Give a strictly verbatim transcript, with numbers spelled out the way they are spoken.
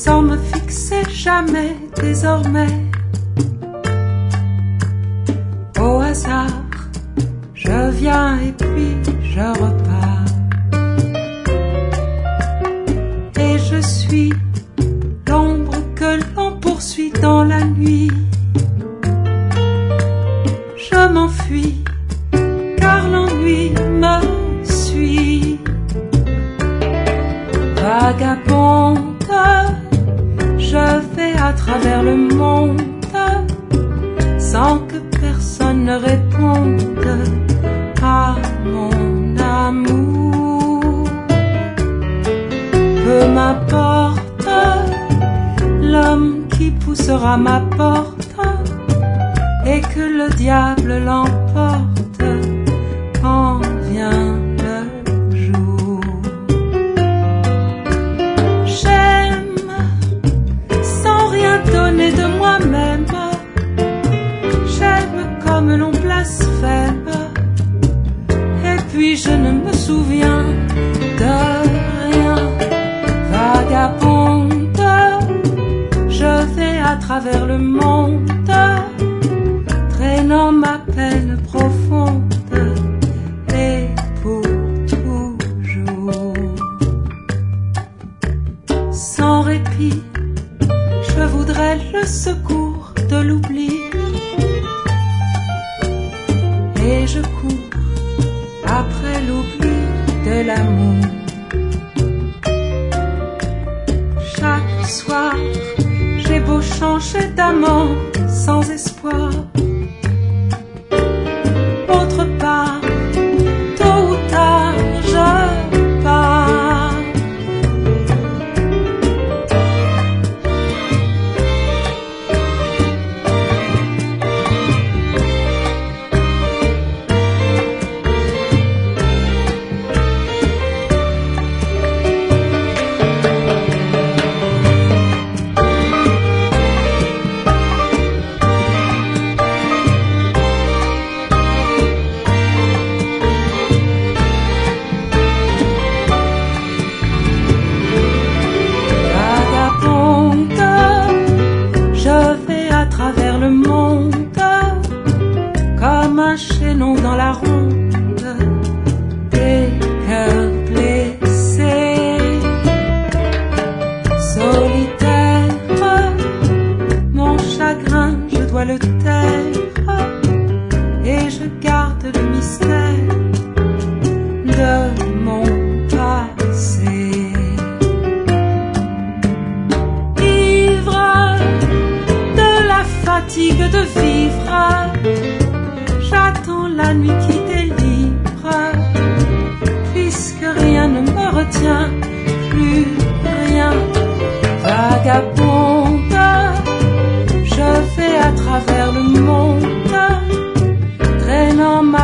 sans me fixer jamais désormais. Au hasard, je viens et puis je repars. Et je suis l'ombre que l'on poursuit dans la nuit. Je m'enfuis car l'ennui me suit. Vagabonde, je vais à travers le monde sans que personne ne réponde à mon amour. Peu m'importe l'homme qui poussera ma porte et que le diable l'emporte quand vient le jour. J'aime sans rien donner de moi-même. J'aime comme l'on blasphème. Et puis je ne me souviens de rien. Vagabonde, je vais à travers le monde, traînant ma peine profonde et pour toujours. Sans répit, je voudrais le secours de l'oubli. Et je cours après l'oubli de l'amour. Chaque soir, j'ai beau changer d'amant sans espoir. Autre part, tôt ou tard, je pars. Le monde comme un chaînon dans la ronde des cœurs blessés. Solitaire, mon chagrin je dois le taire et je garde le mystère de mon passé. Fatigue de vivre, j'attends la nuit qui délivre, puisque rien ne me retient, plus rien. Vagabonde, je vais à travers le monde, traînant ma